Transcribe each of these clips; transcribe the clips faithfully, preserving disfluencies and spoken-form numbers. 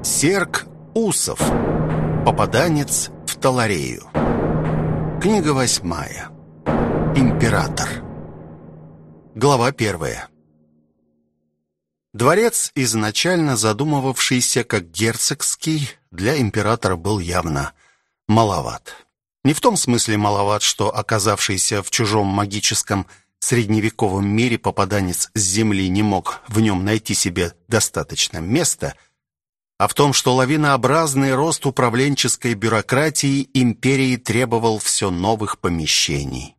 Серг Усов. Попаданец в Таларею. Книга восьмая. Император. Глава первая. Дворец, изначально задумывавшийся как герцогский, для императора был явно маловат. Не в том смысле маловат, что оказавшийся в чужом магическом средневековом мире попаданец с земли не мог в нем найти себе достаточно места, а в том, что лавинообразный рост управленческой бюрократии империи требовал все новых помещений.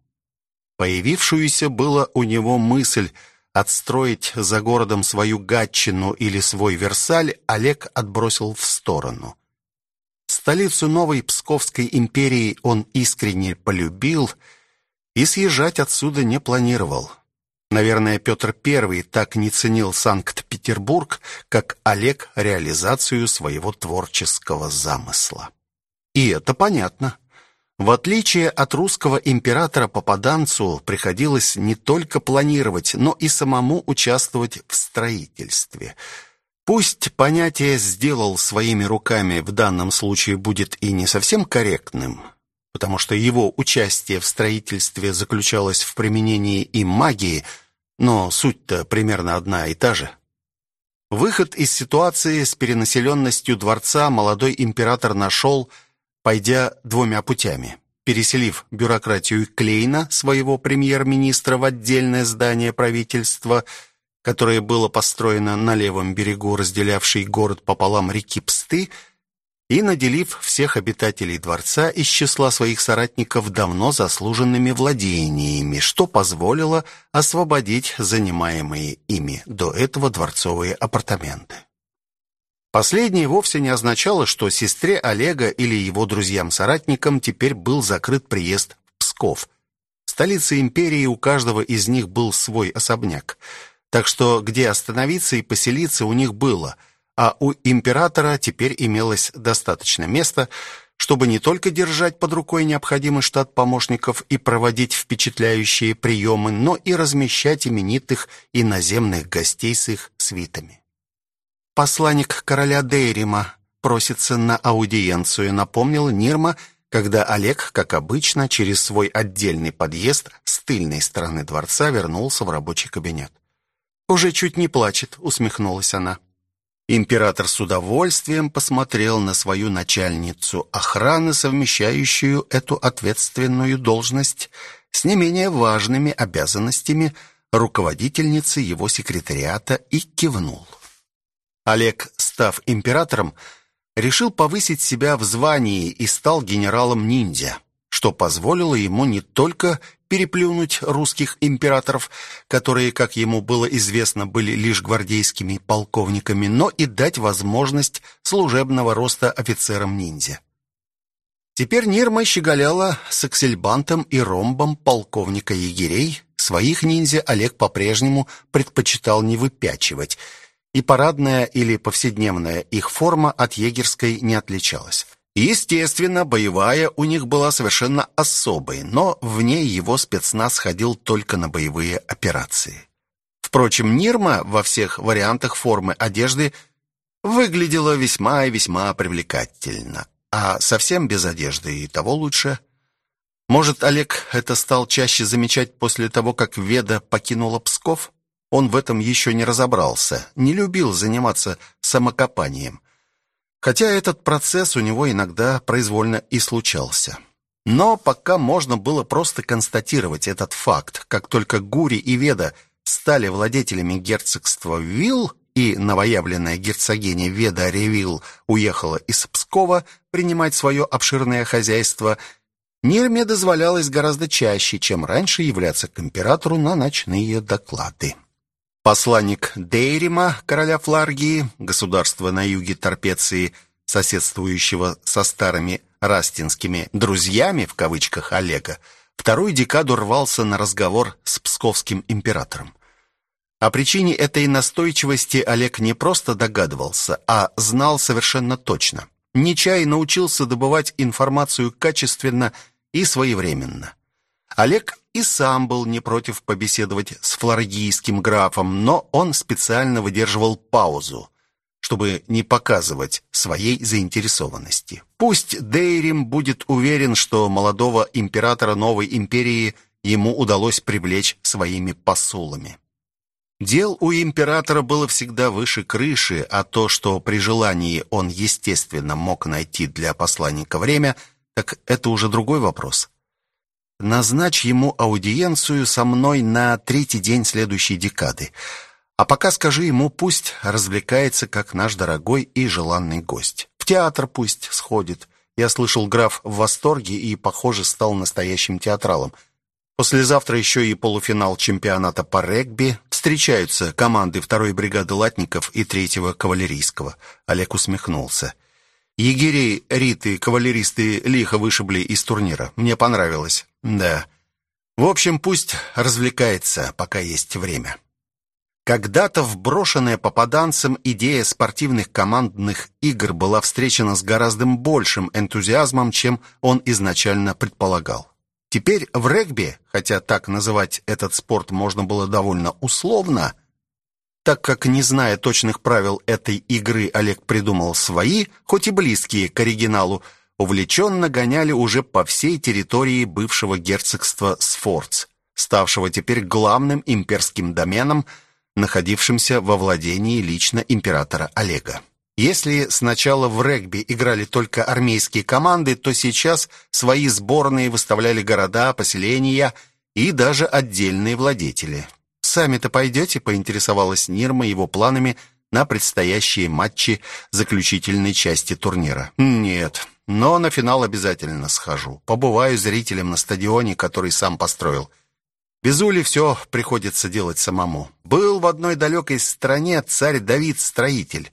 Появившуюся была у него мысль отстроить за городом свою Гатчину или свой Версаль, Олег отбросил в сторону. Столицу новой Псковской империи он искренне полюбил и съезжать отсюда не планировал. Наверное, Петр Первый так не ценил Санкт-Петербург, как Олег реализацию своего творческого замысла. И это понятно. В отличие от русского императора, попаданцу приходилось не только планировать, но и самому участвовать в строительстве. Пусть понятие «сделал своими руками» в данном случае будет и не совсем корректным, потому что его участие в строительстве заключалось в применении и магии, но суть-то примерно одна и та же. Выход из ситуации с перенаселенностью дворца молодой император нашел, пойдя двумя путями. Переселив бюрократию Клейна, своего премьер-министра, в отдельное здание правительства, которое было построено на левом берегу, разделявшей город пополам реки Псты, и наделив всех обитателей дворца из числа своих соратников давно заслуженными владениями, что позволило освободить занимаемые ими до этого дворцовые апартаменты. Последнее вовсе не означало, что сестре Олега или его друзьям-соратникам теперь был закрыт приезд в Псков. В столице империи у каждого из них был свой особняк, так что где остановиться и поселиться у них было, а у императора теперь имелось достаточно места, чтобы не только держать под рукой необходимый штат помощников и проводить впечатляющие приемы, но и размещать именитых иноземных гостей с их свитами. «Посланник короля Дейрима просится на аудиенцию», напомнил Нирма, когда Олег, как обычно, через свой отдельный подъезд с тыльной стороны дворца вернулся в рабочий кабинет. «Уже чуть не плачет», усмехнулась она. Император с удовольствием посмотрел на свою начальницу охраны, совмещающую эту ответственную должность с не менее важными обязанностями руководительницы его секретариата, и кивнул. Олег, став императором, решил повысить себя в звании и стал генералом-ниндзя, что позволило ему не только переплюнуть русских императоров, которые, как ему было известно, были лишь гвардейскими полковниками, но и дать возможность служебного роста офицерам-ниндзя. Теперь Нирма щеголяла с аксельбантом и ромбом полковника егерей. Своих ниндзя Олег по-прежнему предпочитал не выпячивать, и парадная или повседневная их форма от егерской не отличалась. Естественно, боевая у них была совершенно особой, но в ней его спецназ ходил только на боевые операции. Впрочем, Нирма во всех вариантах формы одежды выглядела весьма и весьма привлекательно, а совсем без одежды и того лучше. Может, Олег это стал чаще замечать после того, как Веда покинула Псков? Он в этом еще не разобрался, не любил заниматься самокопанием. Хотя этот процесс у него иногда произвольно и случался. Но пока можно было просто констатировать этот факт. Как только Гури и Веда стали владетелями герцогства Вилл, и новоявленная герцогиня Веда Ревилл уехала из Пскова принимать свое обширное хозяйство, Нирме дозволялось гораздо чаще, чем раньше, являться к императору на ночные доклады. Посланник Дейрима, короля Фларгии, государства на юге Торпеции, соседствующего со старыми растинскими «друзьями» в кавычках Олега, вторую декаду рвался на разговор с псковским императором. О причине этой настойчивости Олег не просто догадывался, а знал совершенно точно. Нечай научился добывать информацию качественно и своевременно. Олег и сам был не против побеседовать с флоргийским графом, но он специально выдерживал паузу, чтобы не показывать своей заинтересованности. Пусть Дейрим будет уверен, что молодого императора новой империи ему удалось привлечь своими посулами. Дел у императора было всегда выше крыши, а то, что при желании он, естественно, мог найти для посланника время, так это уже другой вопрос. Назначь ему аудиенцию со мной на третий день следующей декады. А пока скажи ему, пусть развлекается, как наш дорогой и желанный гость. В театр пусть сходит. Я слышал, граф в восторге и, похоже, стал настоящим театралом. Послезавтра еще и полуфинал чемпионата по регби. Встречаются команды второй бригады латников и третьего кавалерийского. Олег усмехнулся. Егерей, риты, кавалеристы лихо вышибли из турнира. Мне понравилось. Да. В общем, пусть развлекается, пока есть время. Когда-то вброшенная попаданцем идея спортивных командных игр была встречена с гораздо большим энтузиазмом, чем он изначально предполагал. Теперь в регби, хотя так называть этот спорт можно было довольно условно, так как, не зная точных правил этой игры, Олег придумал свои, хоть и близкие к оригиналу, увлеченно гоняли уже по всей территории бывшего герцогства Сфорц, ставшего теперь главным имперским доменом, находившимся во владении лично императора Олега. Если сначала в регби играли только армейские команды, то сейчас свои сборные выставляли города, поселения и даже отдельные владетели. «Сами-то пойдете?» — поинтересовалась Нирма его планами на предстоящие матчи заключительной части турнира. «Нет, но на финал обязательно схожу. Побываю зрителем на стадионе, который сам построил. Без Ули все приходится делать самому. Был в одной далекой стране царь Давид-строитель,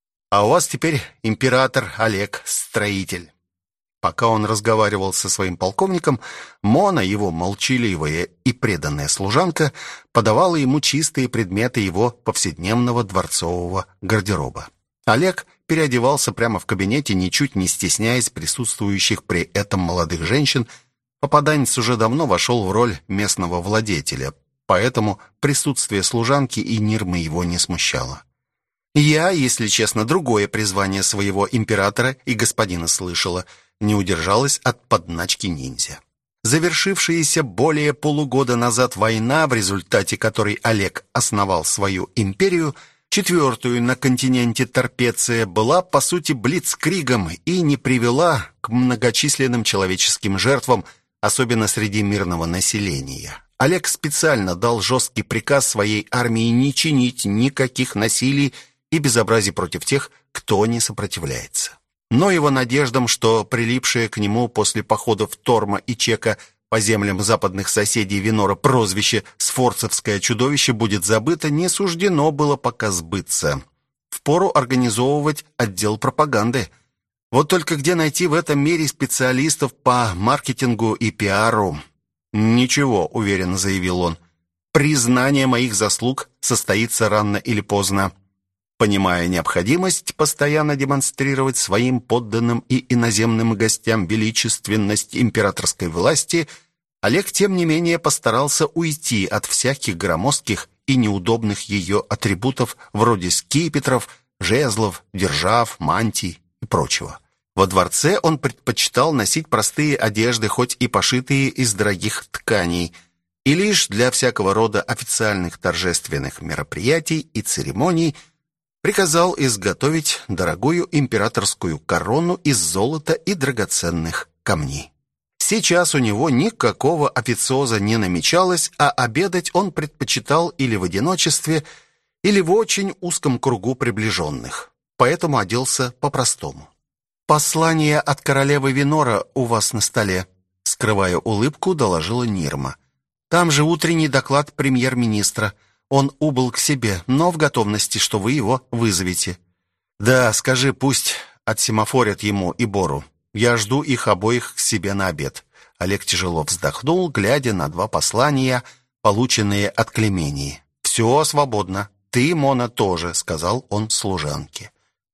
а у вас теперь император Олег-строитель». Пока он разговаривал со своим полковником, Мона, его молчаливая и преданная служанка, подавала ему чистые предметы его повседневного дворцового гардероба. Олег переодевался прямо в кабинете, ничуть не стесняясь присутствующих при этом молодых женщин. Попаданец уже давно вошел в роль местного владетеля, поэтому присутствие служанки и Нирмы его не смущало. «Я, если честно, другое призвание своего императора и господина слышала», не удержалась от подначки ниндзя. Завершившаяся более полугода назад война, в результате которой Олег основал свою империю, четвертую на континенте Торпеция, была по сути блицкригом и не привела к многочисленным человеческим жертвам, особенно среди мирного населения. Олег специально дал жесткий приказ своей армии не чинить никаких насилий и безобразий против тех, кто не сопротивляется. Но его надеждам, что прилипшее к нему после походов Торма и Чека по землям западных соседей Винора прозвище «Сфорцевское чудовище» будет забыто, не суждено было пока сбыться. Впору организовывать отдел пропаганды. Вот только где найти в этом мире специалистов по маркетингу и пиару? «Ничего», — уверенно заявил он. «Признание моих заслуг состоится рано или поздно». Понимая необходимость постоянно демонстрировать своим подданным и иноземным гостям величественность императорской власти, Олег, тем не менее, постарался уйти от всяких громоздких и неудобных ее атрибутов вроде скипетров, жезлов, держав, мантий и прочего. Во дворце он предпочитал носить простые одежды, хоть и пошитые из дорогих тканей, и лишь для всякого рода официальных торжественных мероприятий и церемоний приказал изготовить дорогую императорскую корону из золота и драгоценных камней. Сейчас у него никакого официоза не намечалось, а обедать он предпочитал или в одиночестве, или в очень узком кругу приближенных, поэтому оделся по-простому. «Послание от королевы Винора у вас на столе», — скрывая улыбку, доложила Нирма. «Там же утренний доклад премьер-министра. Он убыл к себе, но в готовности, что вы его вызовете». «Да, скажи, пусть отсемафорят ему и Бору. Я жду их обоих к себе на обед». Олег тяжело вздохнул, глядя на два послания, полученные от Клемении. «Все свободно. Ты, Мона, тоже», — сказал он служанке.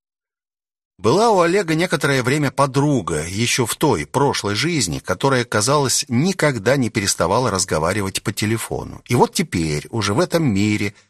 Была у Олега некоторое время подруга, еще в той, прошлой жизни, которая, казалось, никогда не переставала разговаривать по телефону. И вот теперь, уже в этом мире,